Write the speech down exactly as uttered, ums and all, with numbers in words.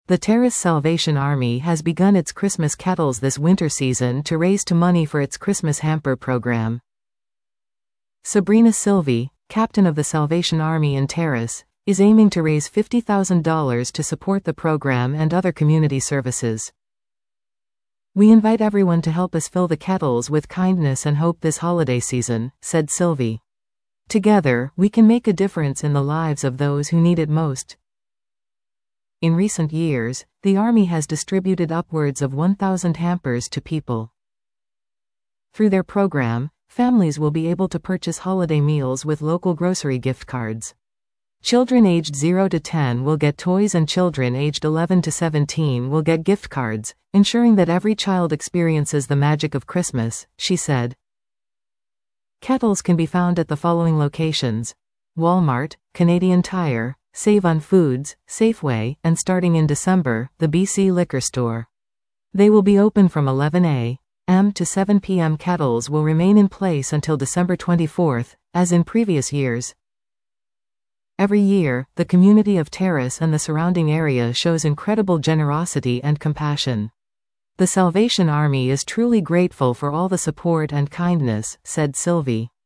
The Terrace Salvation Army has begun its Christmas cattles this winter season to raise to money for its Christmas hamper program. Sabrina Silvey, captain of the Salvation Army in Terrace, is aiming to raise fifty thousand dollars to support the program and other community services. "We invite everyone to help us fill the kettles with kindness and hope this holiday season," said Silvey. "Together, we can make a difference in the lives of those who need it most." In recent years, the Army has distributed upwards of one thousand hampers to people. Through their program, families will be able to purchase holiday meals with local grocery gift cards. Children aged zero to ten will get toys and children aged eleven to seventeen will get gift cards, ensuring that every child experiences the magic of Christmas, she said. Kettles can be found at the following locations: Walmart, Canadian Tire, Save on Foods, Safeway, and starting in December, the B C Liquor Store. They will be open from eleven a m to seven p m Kettles will remain in place until December twenty-fourth, as in previous years. Every year, the community of Terrace and the surrounding area shows incredible generosity and compassion. "The Salvation Army is truly grateful for all the support and kindness," said Silvey.